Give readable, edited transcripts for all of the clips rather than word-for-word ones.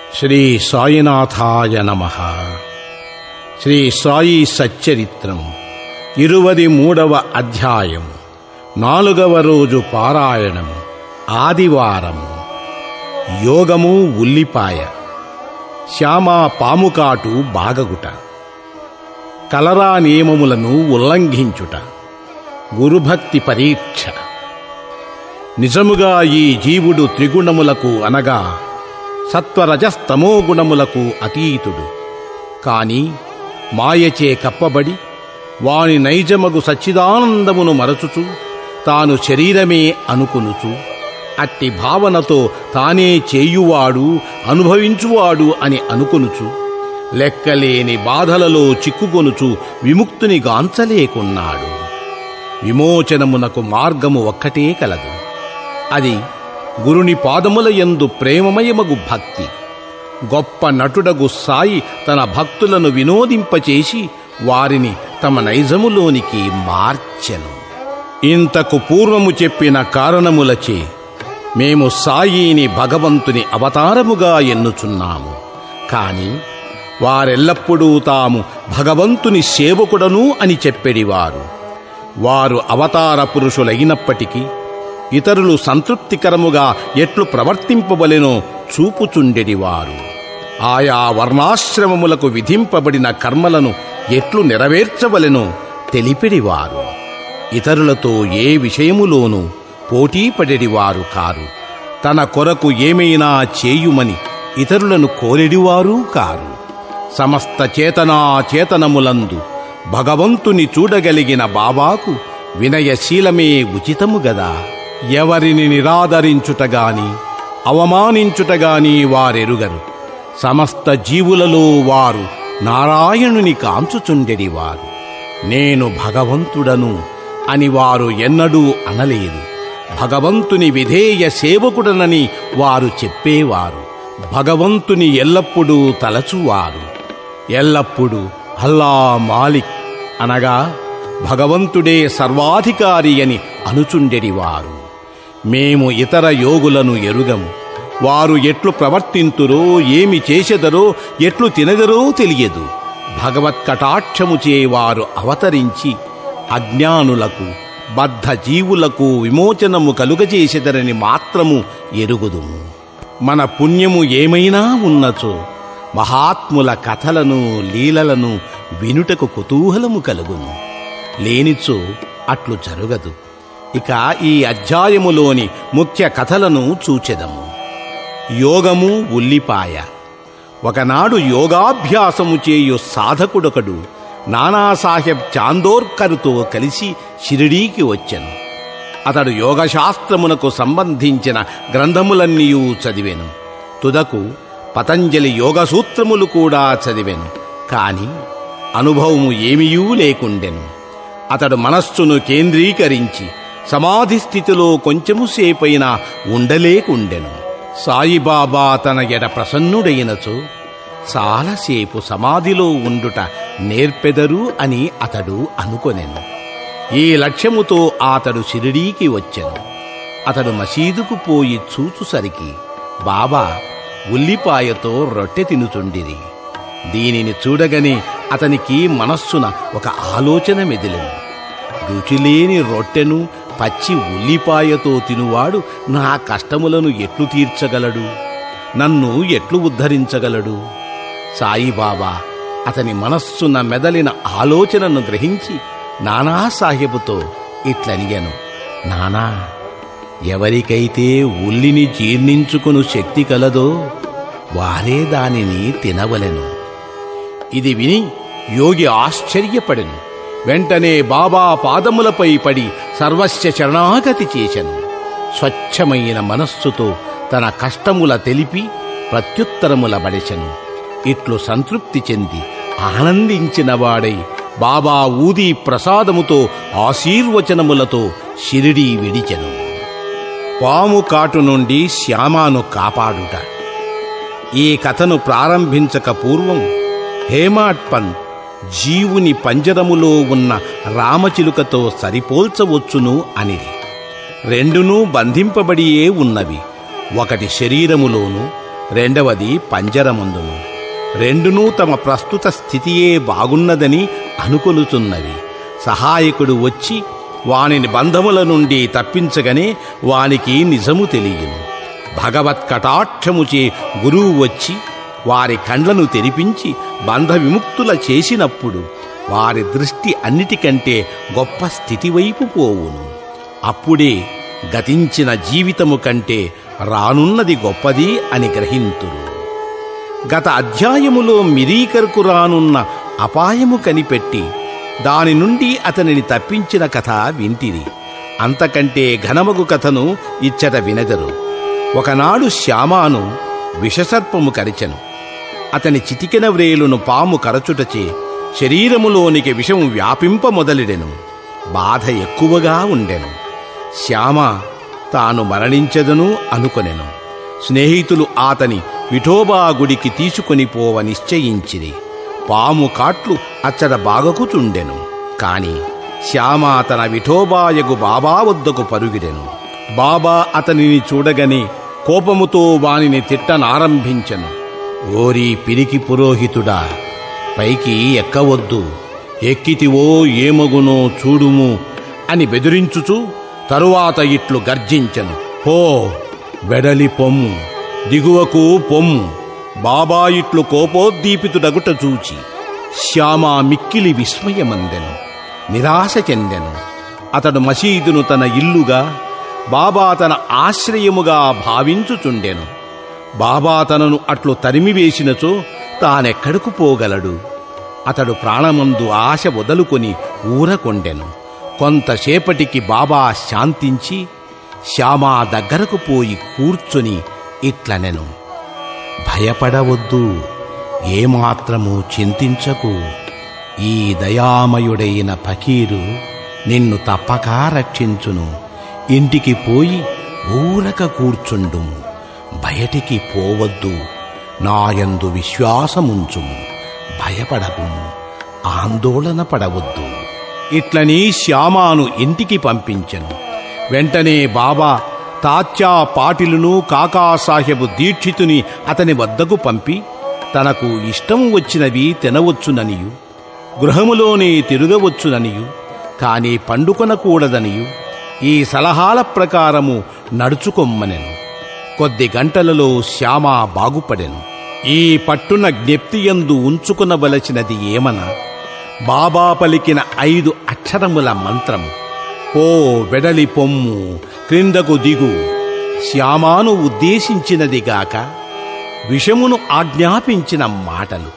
శ్రీ సాయినాథాయ నమః. శ్రీ సాయి సచ్చరిత్రం 23వ అధ్యాయం. 4వ రోజు పారాయణం. ఆదివారం. యోగము ఉల్లిపాయ. శ్యామ పాముకాటు బాగగుట. కలరా నియమములను ఉల్లంఘించుట. గురుభక్తి పరీక్ష. నిజముగా ఈ జీవుడు త్రిగుణములకు అనగా సత్వరజస్తమో గుణములకు అతీతుడు. కాని మాయచే కప్పబడి వాని నైజమగు సచ్చిదానందమును మరచుచు తాను శరీరమే అనుకునుచు అట్టి భావనతో తానే చేయువాడు అనుభవించువాడు అని అనుకొనుచు లెక్కలేని బాధలలో చిక్కుకొనుచు విముక్తుని గాంచలేకున్నాడు. విమోచనమునకు మార్గము ఒక్కటే కలదు. అది గురుని పాదముల యందు ప్రేమమయమగు భక్తి. గొప్ప నటుడగు సాయి తన భక్తులను వినోదింపచేసి వారిని తమ నైజములోనికి మార్చెను. ఇంతకు పూర్వము చెప్పిన కారణములచే మేము సాయిని భగవంతుని అవతారముగా ఎన్నుచున్నాము. కాని వారెల్లప్పుడూ తాము భగవంతుని సేవకుడను అని చెప్పెడివారు. వారు అవతార పురుషులైనప్పటికీ ఇతరులు సంతృప్తికరముగా ఎట్లు ప్రవర్తింపవలెనో చూపుచుండెడివారు. ఆయా వర్ణాశ్రమములకు విధింపబడిన కర్మలను ఎట్లు నెరవేర్చవలెనో తెలిపెడివారు. ఇతరులతో ఏ విషయములోనూ పోటీపడెడివారు కారు. తన కొరకు ఏమైనా చేయుమని ఇతరులను కోరెడివారు కారు. సమస్త చేతనాచేతనములందు భగవంతుని చూడగలిగిన బాబాకు వినయశీలమే ఉచితము గదా. ఎవరిని నిరాదరించుటగాని అవమానించుటగాని వారెరుగరు. సమస్త జీవులలో వారు నారాయణుని కాంచుచుండెడివారు. నేను భగవంతుడను అని వారు ఎన్నడూ అనలేదు. భగవంతుని విధేయ సేవకుడనని వారు చెప్పేవారు. భగవంతుని ఎల్లప్పుడూ తలచువారు. ఎల్లప్పుడూ అల్లా మాలిక్ అనగా భగవంతుడే సర్వాధికారి అని అనుచుండెడివారు. మేము ఇతర యోగులను ఎరుగము. వారు ఎట్లు ప్రవర్తింతురో, ఏమి చేసెదరో, ఎట్లు తినదరో తెలియదు. భగవత్ కటాక్షముచే వారు అవతరించి అజ్ఞానులకు బద్ధ జీవులకు విమోచనము కలుగజేసెదరని మాత్రము ఎరుగుదుము. మన పుణ్యము ఏమైనా ఉన్నచో మహాత్ముల కథలను లీలలను వినుటకు కుతూహలము కలుగును. లేనిచో అట్లు జరుగదు. ఇక ఈ అధ్యాయములోని ముఖ్య కథలను చూచెదము. యోగము ఉల్లిపాయ. ఒకనాడు యోగాభ్యాసము చేయు సాధకుడొకడు నానాసాహెబ్ చాందోర్కర్తో కలిసి షిరిడీకి వచ్చెను. అతడు యోగశాస్త్రమునకు సంబంధించిన గ్రంథములన్నీయూ చదివెను. తుదకు పతంజలి యోగసూత్రములు కూడా చదివెను. కాని అనుభవము ఏమీయూ లేకుండెను. అతడు మనస్సును కేంద్రీకరించి సమాధి స్థితిలో కొంచెము సేపైనా ఉండలేకుండెను. సాయిబాబా తన ఎడ ప్రసన్నుడైనచో చాలాసేపు సమాధిలో ఉండుట నేర్పెదరు అని అతడు అనుకొనెను. ఈ లక్ష్యముతో అతడు షిరిడీకి వచ్చెను. అతడు మసీదుకు పోయి చూచుసరికి బాబా ఉల్లిపాయతో రొట్టె తినుచుండిరి. దీనిని చూడగని అతనికి మనస్సున ఒక ఆలోచన మెదిలెను. రుచిలేని రొట్టెను పచ్చి ఉల్లిపాయతో తినువాడు నా కష్టములను ఎట్లు తీర్చగలడు? నన్ను ఎట్లు ఉద్ధరించగలడు? సాయిబాబా అతని మనస్సున మెదలిన ఆలోచనను గ్రహించి నానాసాహెబుతో ఇట్లనిగెను. నానా, ఎవరికైతే ఉల్లిని జీర్ణించుకుని శక్తి కలదో వారే దానిని తినవలెను. ఇది విని యోగి ఆశ్చర్యపడెను. వెంటనే బాబా పాదములపై పడి సర్వస్య శరణాగతి చేసెను. స్వచ్ఛమైన మనస్సుతో తన కష్టముల తెలిపి ప్రత్యుత్తరముల బడెసెను. ఇట్లు సంతృప్తి చెంది ఆనందించినవాడై బాబా ఊదీ ప్రసాదముతో ఆశీర్వచనములతో షిరిడీ విడిచెను. పాము కాటు నుండి శ్యామాను కాపాడుట. ఈ కథను ప్రారంభించక పూర్వం హేమాడ్ పంత్ జీవుని పంజరములో ఉన్న రామచిలుకతో సరిపోల్చవచ్చును అనిది. రెండునూ బంధింపబడియే ఉన్నవి. ఒకటి శరీరములోను రెండవది పంజరమందును. రెండునూ తమ ప్రస్తుత స్థితియే బాగున్నదని అనుకొనుతున్నవి. సహాయకుడు వచ్చి వానిని బంధముల నుండి తప్పించగనే వానికి నిజము తెలియను. భగవత్ కటాక్షముచే గురువు వచ్చి వారి కండ్లను తెరిపించి బంధ విముక్తుల చేసినప్పుడు వారి దృష్టి అన్నిటికంటే గొప్ప స్థితి వైపు పోవును. అప్పుడే గతించిన జీవితము కంటే రానున్నది గొప్పది అని గ్రహింతురు. గత అధ్యాయములో మిరీకరుకు రానున్న అపాయము కనిపెట్టి దాని నుండి అతనిని తప్పించిన కథ వింటిరి. అంతకంటే ఘనమగు కథను ఇచ్చట వినెదరు. ఒకనాడు శ్యామాను విషసర్పము కరిచెను. అతని చిటికెన వ్రేలును పాము కరచుటచే శరీరములోనికి విషము వ్యాపింప మొదలెడెను. బాధ ఎక్కువగా ఉండెను. శ్యామ తాను మరణించెదను అనుకొనెను. స్నేహితులు అతని విఠోబా గుడికి తీసుకొని పోవ నిశ్చయించిరి. పాము కాట్లు అచ్చట బాగకుచుండెను. కాని శ్యామ తన విఠోబాయగు బాబా వద్దకు పరుగిడెను. బాబా అతనిని చూడగని కోపముతో వానిని తిట్టనారంభించెను. ఓరి పిరికి పురోహితుడా, పైకి ఎక్కవద్దు, ఎక్కితివో ఏమగునో చూడుము అని బెదిరించుచు తరువాత ఇట్లు గర్జించెను. పో, వెడలి పొమ్ము, దిగువకు పొమ్ము. బాబా ఇట్లు కోపోద్దీపితుడగుట చూచి శ్యామ మిక్కిలి విస్మయమందెను, నిరాశ చెందెను. అతడు మసీదును తన ఇల్లుగా, బాబా తన ఆశ్రయముగా భావించుచుండెను. బాబా తనను అట్లు తరిమివేసినచో తానెక్కడకు పోగలడు? అతడు ప్రాణమందు ఆశ వదులుకొని ఊరకొండెను. కొంతసేపటికి బాబా శాంతించి శ్యామా దగ్గరకు పోయి కూర్చొని ఇట్లనెను. భయపడవద్దు, ఏమాత్రము చింతించకు. ఈ దయామయుడైన ఫకీరు నిన్ను తప్పక రక్షించును. ఇంటికి పోయి ఊరక కూర్చుండుము, బయటికి పోవద్దు. నాయందు విశ్వాసముంచుము, భయపడకుము, ఆందోళన పడవద్దు. ఇట్లని శ్యామాను ఇంటికి పంపించెను. వెంటనే బాబా తాత్యా పాటిలును కాకాసాహెబు దీక్షితుని అతని వద్దకు పంపి తనకు ఇష్టం వచ్చినవి తినవచ్చుననియు, గృహములోనే తిరగవచ్చుననియు, కాని పండుకొనకూడదనియు ఈ సలహాల ప్రకారము నడుచుకొమ్మనెను. కొద్ది గంటలలో శ్యామ బాగుపడెను. ఈ పట్టున జ్ఞప్తియందు ఉంచుకునవలసినది ఏమన, బాబా పలికిన 5 అక్షరముల మంత్రము. పో, వెడలి పొమ్ము, క్రిందకు దిగు. శ్యామాను ఉద్దేశించినదిగాక విషమును ఆజ్ఞాపించిన మాటలు.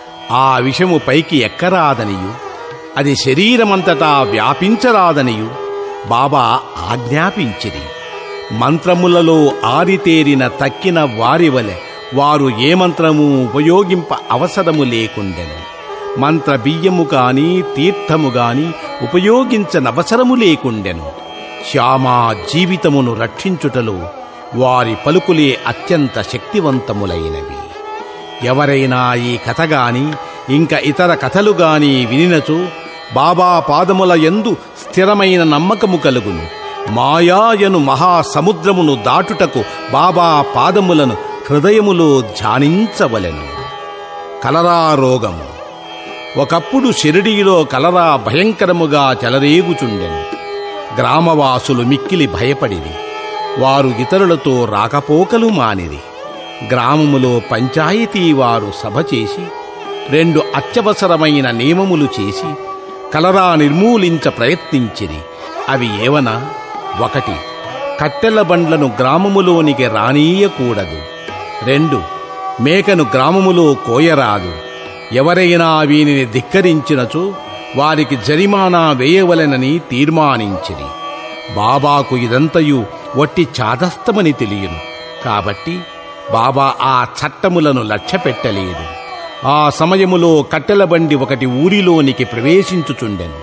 ఆ విషము పైకి ఎక్కరాదనియు, అది శరీరమంతటా వ్యాపించరాదనియు బాబా ఆజ్ఞాపించిరి. మంత్రములలో ఆరితేరిన తక్కిన వారి వలె వారు ఏ మంత్రము ఉపయోగింప అవసరము లేకుండెను. మంత్ర బియ్యము కాని తీర్థము గాని ఉపయోగించనవసరము లేకుండెను. శ్యామా జీవితమును రక్షించుటలో వారి పలుకులే అత్యంత శక్తివంతములైనవి. ఎవరైనా ఈ కథ గాని ఇంక ఇతర కథలు గాని వినినచో బాబా పాదముల యందు స్థిరమైన నమ్మకము కలుగును. మాయాయను మహాసముద్రమును దాటుటకు బాబా పాదములను హృదయములో ధ్యానించవలెను. కలరా రోగము. ఒకప్పుడు షిరిడీలో కలరా భయంకరముగా చెలరేగుచుండెను. గ్రామవాసులు మిక్కిలి భయపడిరి. వారు ఇతరులతో రాకపోకలు మానిరి. గ్రామములో పంచాయతీ వారు సభ చేసి 2 అత్యవసరమైన నియమములు చేసి కలరా నిర్మూలించ ప్రయత్నించిరి. అవి ఏవనా? 1. కట్టెల బండ్లను గ్రామములోనికి రానీయకూడదు. 2. మేకను గ్రామములో కోయరాదు. ఎవరైనా వీనిని ధిక్కరించినచో వారికి జరిమానా వేయవలెనని తీర్మానించిరి. బాబాకు ఇదంతయు వట్టి చాదస్తమని తెలియను. కాబట్టి బాబా ఆ చట్టములను లక్ష్యపెట్టలేదు. ఆ సమయములో కట్టెల బండి ఒకటి ఊరిలోనికి ప్రవేశించుచుండెను.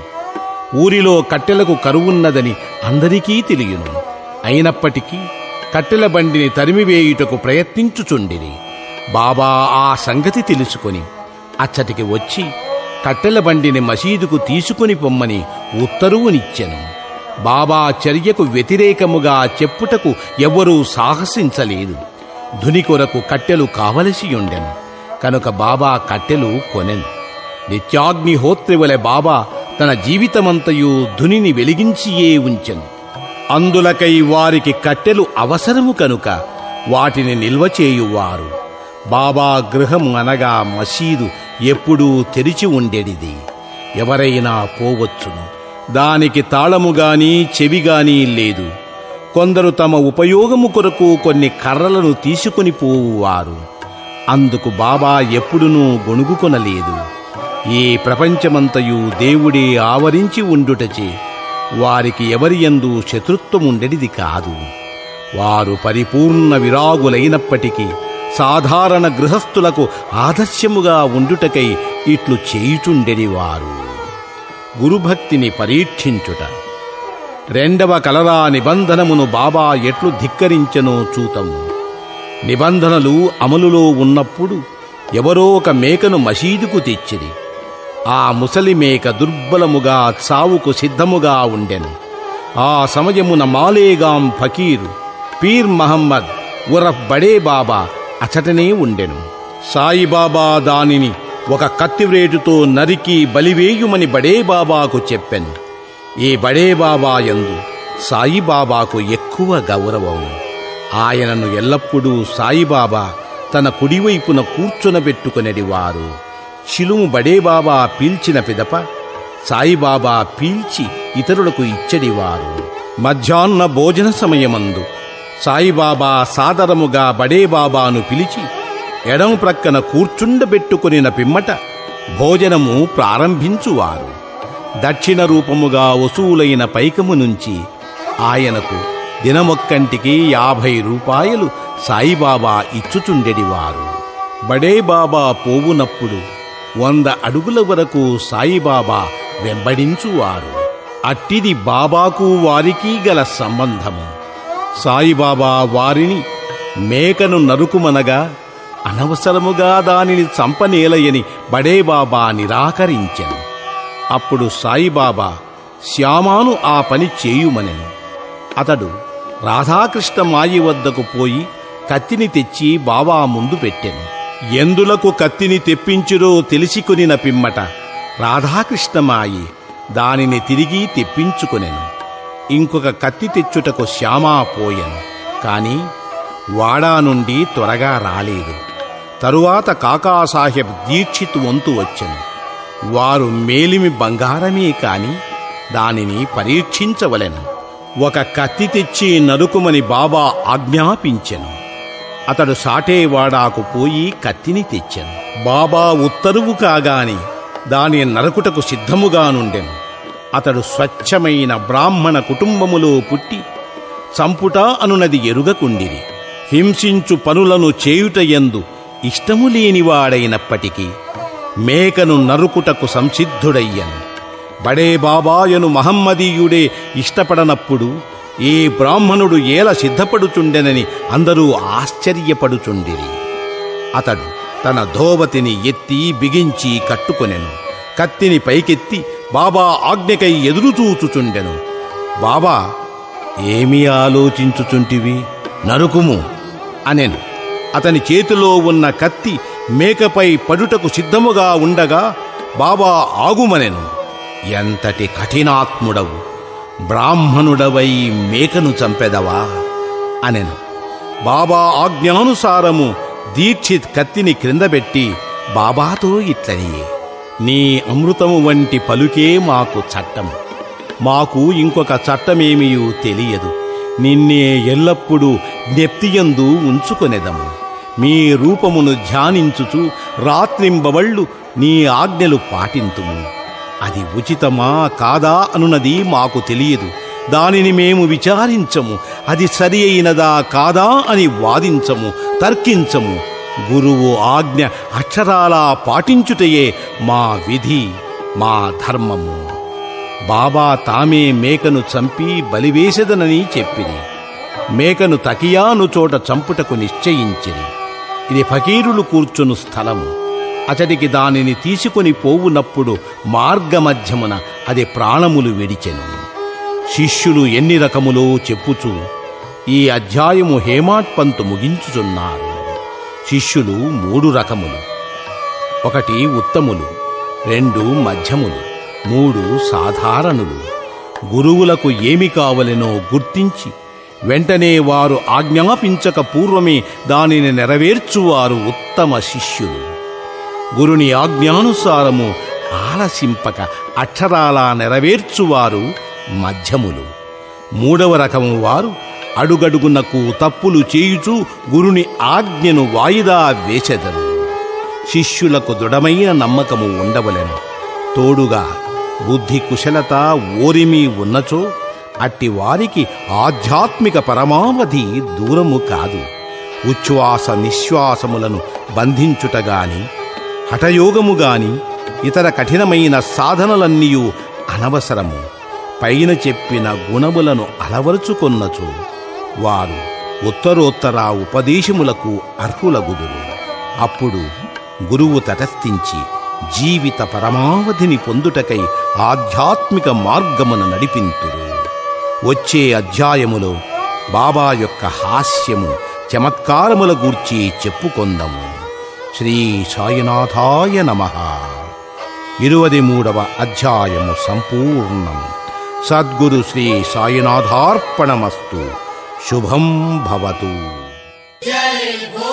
ఊరిలో కట్టెలకు కరువున్నదని అందరికీ తెలియను. అయినప్పటికీ కట్టెల బండిని తరిమివేయుటకు ప్రయత్నించుచుండిరి. బాబా ఆ సంగతి తెలుసుకొని అచ్చటికి వచ్చి కట్టెల బండిని మసీదుకు తీసుకుని పొమ్మని ఉత్తరువునిచ్చెను. బాబా చర్యకు వ్యతిరేకముగా చెప్పుటకు ఎవ్వరూ సాహసించలేదు. ధుని కొరకు కట్టెలు కావలసియుండెను. కనుక బాబా కట్టెలు కొనెను. నిత్యాగ్నిహోత్రి వలె బాబా తన జీవితమంతయు ధునిని వెలిగించియే ఉంచెను. అందులకై వారికి కట్టెలు అవసరము కనుక వాటిని నిల్వచేయువారు. బాబా గృహం అనగా మసీదు ఎప్పుడూ తెరిచి ఉండేడిది. ఎవరైనా పోవచ్చును. దానికి తాళముగాని చెవిగాని లేదు. కొందరు తమ ఉపయోగము కొరకు కొన్ని కర్రలను తీసుకుని పోవువారు. అందుకు బాబా ఎప్పుడునూ గొణుగుకొనలేదు. ఈ ప్రపంచమంతయు దేవుడే ఆవరించి ఉండుటచే వారికి ఎవరియందు శత్రుత్వముండెడిది కాదు. వారు పరిపూర్ణ విరాగులైనప్పటికీ సాధారణ గృహస్థులకు ఆదర్శముగా ఉండుటకై ఇట్లు చేయుచుండెడివారు. గురుభక్తిని పరీక్షించుట. రెండవ కలరా నిబంధనమును బాబా ఎట్లు ధిక్కరించెనో చూతము. నిబంధనలు అమలులో ఉన్నప్పుడు ఎవరో ఒక మేకను మసీదుకు తెచ్చిరి. ఆ ముసలి మేక దుర్బలముగా చావుకు సిద్ధముగా ఉండెను. ఆ సమయమున మాలేగాం ఫకీరు పీర్ మహమ్మద్ ఉరఫ్ బడే బాబా అచటనే ఉండెను. సాయిబాబా దానిని ఒక కత్తివ్రేటుతో నరికి బలివేయుమని బడేబాబాకు చెప్పెను. ఈ బడేబాబా యందు సాయిబాబాకు ఎక్కువ గౌరవం. ఆయనను ఎల్లప్పుడూ సాయిబాబా తన కుడివైపున కూర్చొనబెట్టుకొనెడివారు. చిలుము బడేబాబా పీల్చిన పిదప సాయిబాబా పీల్చి ఇతరులకు ఇచ్చడివారు. మధ్యాహ్న భోజన సమయమందు సాయిబాబా సాదరముగా బడేబాబాను పిలిచి ఎడమ ప్రక్కన కూర్చుండబెట్టుకొనిన పిమ్మట భోజనము ప్రారంభించువారు. దక్షిణ రూపముగా వసూలైన పైకము నుంచి ఆయనకు దినమొక్కంటికి 50 రూపాయలు సాయిబాబా ఇచ్చుచుండెడివారు. బడేబాబా పోవునప్పుడు 100 అడుగుల వరకు సాయిబాబా వెంబడించువారు. అట్టిది బాబాకు వారికి గల సంబంధము. సాయిబాబా వారిని మేకను నరుకుమనగా అనవసరముగా దానిని చంపనేలయని బడేబాబా నిరాకరించెను. అప్పుడు సాయిబాబా శ్యామాను ఆ పని చేయుమనెను. అతడు రాధాకృష్ణ మాయి వద్దకు పోయి కత్తిని తెచ్చి బాబా ముందు పెట్టెను. ఎందులకు కత్తిని తెప్పించురో తెలిసికొనిన పిమ్మట రాధాకృష్ణమాయి దానిని తిరిగి తెప్పించుకొనెను. ఇంకొక కత్తి తెచ్చుటకు శ్యామా పోయెను. కాని వాడా నుండి త్వరగా రాలేదు. తరువాత కాకాసాహెబ్ దీక్షిత్ వంతు వచ్చెను. వారు మేలిమి బంగారమే కాని దానిని పరీక్షించవలెను. ఒక కత్తి తెచ్చి నరుకుమని బాబా ఆజ్ఞాపించెను. అతడు సాటేవాడాకు పోయి కత్తిని తెచ్చెను. బాబా ఉత్తరువు కాగాని దాని నరకుటకు సిద్ధముగానుండెను. అతడు స్వచ్ఛమైన బ్రాహ్మణ కుటుంబములో పుట్టి చంపుట అనునది ఎరుగకుండిరి. హింసించు పనులను చేయుటయందు ఇష్టము లేనివాడైనప్పటికీ మేకను నరుకుటకు సంసిద్ధుడయ్యను. బడేబాబాయను మహమ్మదీయుడే ఇష్టపడనప్పుడు ఏ బ్రాహ్మణుడు ఏల సిద్ధపడుచుండెనని అందరూ ఆశ్చర్యపడుచుండిరి. అతడు తన ధోవతిని ఎత్తి బిగించి కట్టుకొనెను. కత్తిని పైకెత్తి బాబా ఆజ్ఞకై ఎదురుచూచుచుండెను. బాబా, ఏమి ఆలోచించుచుంటివి? నరుకుము అనెను. అతని చేతిలో ఉన్న కత్తి మేకపై పడుటకు సిద్ధముగా ఉండగా బాబా ఆగుమనెను. ఎంతటి కఠినాత్ముడవు! బ్రాహ్మణుడవై మేకను చంపెదవా అనెను. బాబా ఆజ్ఞానుసారము దీక్షిత్ కత్తిని క్రిందబెట్టి బాబాతో ఇట్లనియే, నీ అమృతము వంటి పలుకే మాకు చట్టము. మాకు ఇంకొక చట్టమేమియూ తెలియదు. నిన్నే ఎల్లప్పుడూ జ్ఞప్తియందు ఉంచుకొనెదము. మీ రూపమును ధ్యానించుచు రాత్రింబవళ్ళు నీ ఆజ్ఞలు పాటింతుము. అది ఉచితమా కాదా అనున్నది మాకు తెలియదు. దానిని మేము విచారించము. అది సరి అయినదా కాదా అని వాదించము, తర్కించము. గురువు ఆజ్ఞ అక్షరాలా పాటించుటయే మా విధి, మా ధర్మము. బాబా తామే మేకను చంపి బలివేసెదనని చెప్పిరి. మేకను తకియాను చోట చంపుటకు నిశ్చయించిరి. ఇది ఫకీరులు కూర్చును స్థలము. అతడికి దానిని తీసుకుని పోవునప్పుడు మార్గమధ్యమున అది ప్రాణములు విడిచెను. శిష్యులు ఎన్ని రకములో చెప్పుచు ఈ అధ్యాయము హేమాడ్పంతు ముగించుచున్నారు. శిష్యులు 3 రకములు: 1 ఉత్తములు, 2 మధ్యములు, 3 సాధారణులు. గురువులకు ఏమి కావలెనో గుర్తించి వెంటనే వారు ఆజ్ఞాపించక పూర్వమే దానిని నెరవేర్చువారు ఉత్తమ శిష్యులు. గురుని ఆజ్ఞానుసారము ఆలసింపక అక్షరాలా నెరవేర్చువారు మధ్యములు. 3వ రకము వారు అడుగడుగునకు తప్పులు చేయుచూ గురుని ఆజ్ఞను వాయిదా వేసెదరు. శిష్యులకు దృఢమైన నమ్మకము ఉండవలెను. తోడుగా బుద్ధి కుశలత ఓరిమి ఉన్నచో అట్టి వారికి ఆధ్యాత్మిక పరమావధి దూరము కాదు. ఉచ్ఛ్వాస నిశ్వాసములను బంధించుటగాని, హఠయోగముగాని, ఇతర కఠినమైన సాధనలన్నీయూ అనవసరము. పైన చెప్పిన గుణములను అలవరుచుకొన్నచో వారు ఉత్తరోత్తర ఉపదేశములకు అర్హులగుదురు. అప్పుడు గురువు తటస్థించి జీవిత పరమావధిని పొందుటకై ఆధ్యాత్మిక మార్గమున నడిపింతురు. వచ్చే అధ్యాయములో బాబా యొక్క హాస్యము, చమత్కారముల గూర్చి చెప్పుకొందాము. శ్రీ సాయినాథాయ నమః. 23వ అధ్యాయము సంపూర్ణం. సద్గురు శ్రీ సాయినాథార్పణమస్తు. శుభం భవతు. జై